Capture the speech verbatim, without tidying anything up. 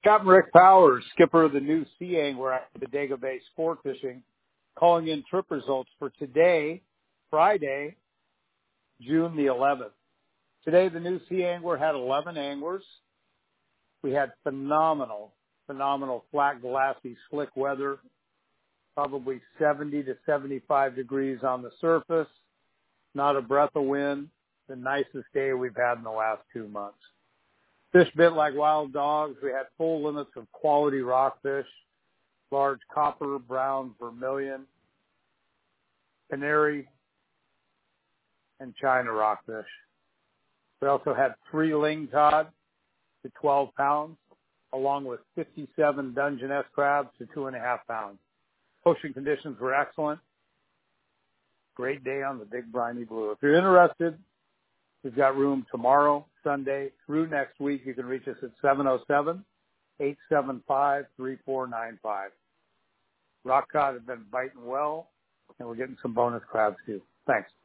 Captain Rick Powers, skipper of the new Sea Angler at Bodega Bay Sport Fishing, calling in trip results for today, Friday, June the eleventh. Today, the new Sea Angler had eleven anglers. We had phenomenal, phenomenal flat, glassy, slick weather, probably seventy to seventy-five degrees on the surface, not a breath of wind, the nicest day we've had in the last two months. Fish bit like wild dogs. We had full limits of quality rockfish, large copper, brown, vermilion, canary, and China rockfish. We also had three ling cod to twelve pounds, along with fifty-seven Dungeness crabs to two and a half pounds. Ocean conditions were excellent. Great day on the Big Briny Blue. If you're interested, we've got room tomorrow, Sunday, through next week. You can reach us at seven oh seven, eight seven five, three four nine five. Rock cod have been biting well, and we're getting some bonus crabs too. Thanks.